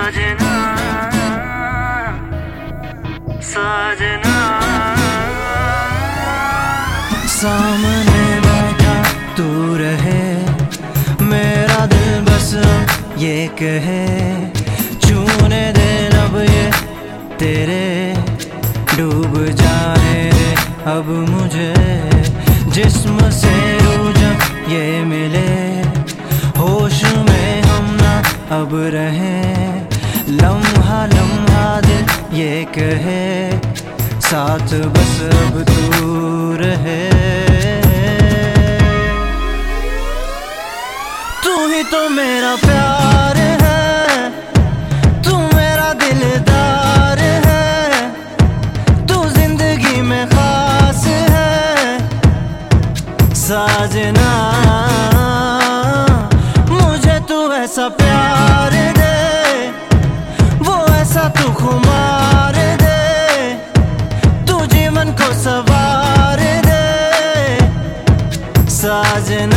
साजना साजना सामने बैठा तू रहे, मेरा दिल बस ये कहे, छूने दे लब ये तेरे, डूब जाने दे अब मुझे, जिस्म से रूह जब ये मिले, होश में हम ना अब रहे, लम्हा लम्हा दिल ये कहे, साथ बस अब तू रहे। तू ही तो मेरा प्यार है, तू मेरा दिलदार है, तू जिंदगी में खास है साजना, मुझे तू ऐसा प्यार दे, वो ऐसा तू खुमार दे, तू जीवन को सवार दे साजना।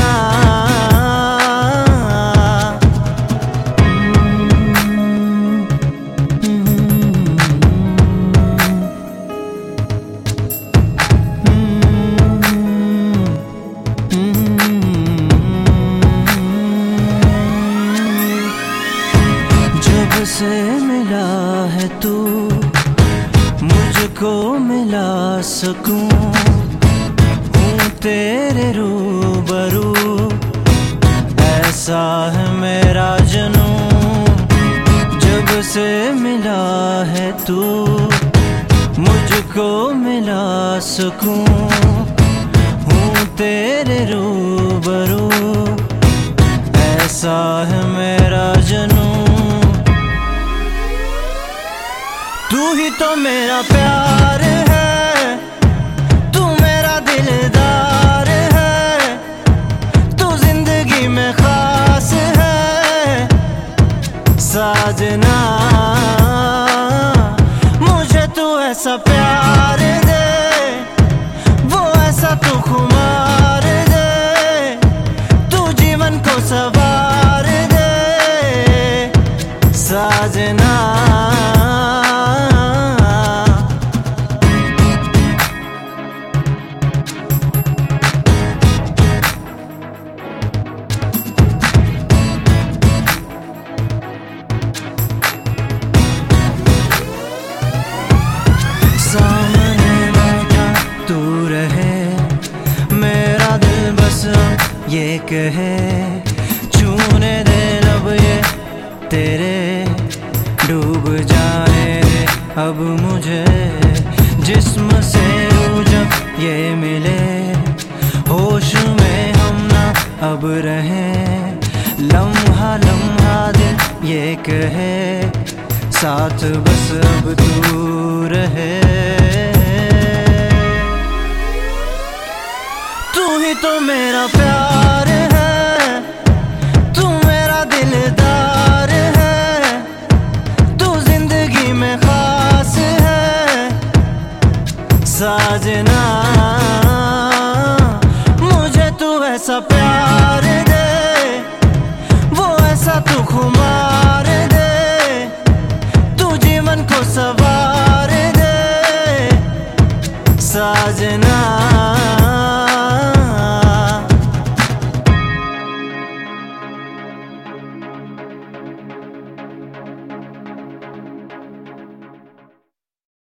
जब से मिला है तू, मुझको मिला सकूं, हूँ तेरे रूबरू, ऐसा है मेरा जुनून। जब से मिला है तू, मुझको मिला सकूं, हूँ तेरे रूबरू, ऐसा है मेरा जुनून। तू ही तो मेरा प्यार है, तू मेरा दिलदार है, तू जिंदगी में खास है साजना, मुझे तू ऐसा प्यार दे, वो ऐसा तू खुमार दे, तू जीवन को सवार दे साजना। सामने बैठा तू रहे, मेरा दिल बस ये कहे, छूने दे लब ये तेरे, डूब जाने दे अब मुझे, जिस्म से रूह जब ये मिले, होश में हम ना अब रहे, लम्हा लम्हा दिल ये कहे, साथ बस अब तू रहे। तू ही तो मेरा प्यार है, तू मेरा दिलदार है, तू जिंदगी में खास है साजना, मुझे तू ऐसा प्यार दे, वो ऐसा तू खुमार दे, जीवन को सवार दे साजना।